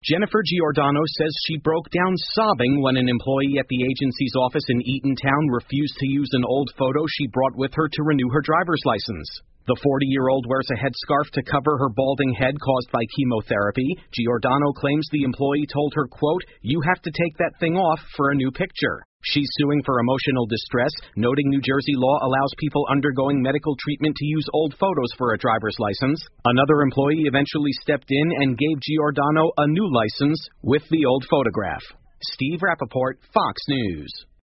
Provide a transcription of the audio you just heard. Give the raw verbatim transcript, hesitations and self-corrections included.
Jennifer Giordano says she broke down sobbing when an employee at the agency's office in Eatontown refused to use an old photo she brought with her to renew her driver's license. The forty-year-old wears a headscarf to cover her balding head caused by chemotherapy. Giordano claims the employee told her, quote, "You have to take that thing off for a new picture." She's suing for emotional distress, noting New Jersey law allows people undergoing medical treatment to use old photos for a driver's license. Another employee eventually stepped in and gave Giordano a new license with the old photograph. Steve Rappaport, Fox News.